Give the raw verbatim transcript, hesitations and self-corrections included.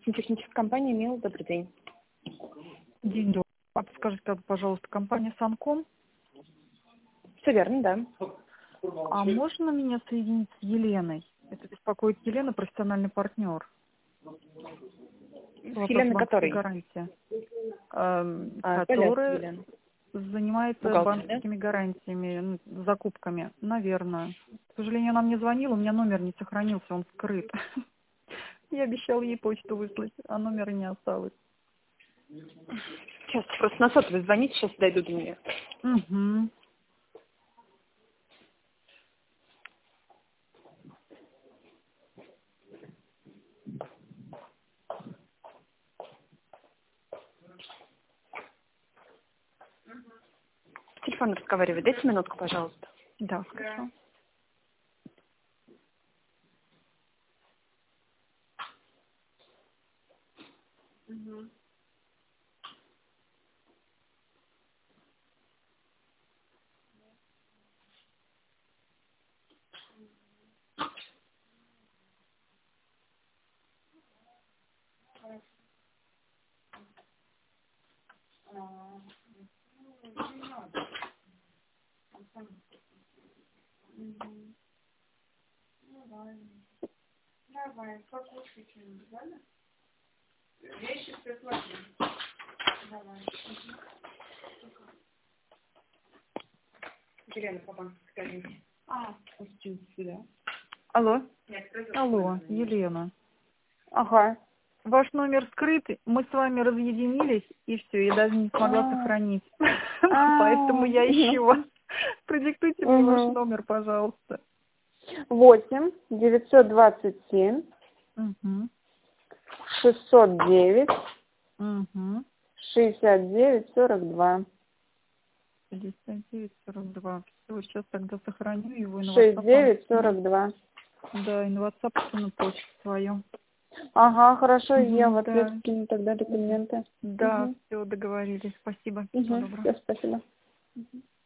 Техническая компания «Мил», добрый день. День добрый. А подскажите, пожалуйста, компания «Санком». Все верно, да. А можно меня соединить с Еленой? Это беспокоит Елена, профессиональный партнер. С Еленой которой? Гарантия. Эм, А, которая Елена. занимается Бухгалтер, банковскими да? гарантиями, ну, закупками, наверное. К сожалению, она мне звонила, у меня номер не сохранился, он скрыт. Я обещала ей почту выслать, а номера не осталось. Сейчас, просто на сотовый звонить, сейчас дойду до нее. Угу. Телефон разговаривает. Дайте минутку, пожалуйста. Да, хорошо. Угу. Давай, покушай что-нибудь, ладно? Вещи приклади. Давай. Елена, по банковской тарелке. А, спустился сюда. Алло. Алло, Елена. Ага. Ваш номер скрытый, мы с вами разъединились, и все, я даже не смогла сохранить. Поэтому я ищу вас. Продиктуйте мне ваш номер, пожалуйста. Восемь девятьсот двадцать семь шестьсот девять шестьдесят девять сорок два. пятьдесят девять сорок два. Все, сейчас тогда сохраню его и на шестьдесят WhatsApp. девять сорок два. Да, и на WhatsApp скину почту свою. Ага, хорошо, Угу, я в ответ да. скину тогда документы. Да, Угу. все, договорились. Спасибо. Угу. Всего доброго. Все, спасибо. Угу.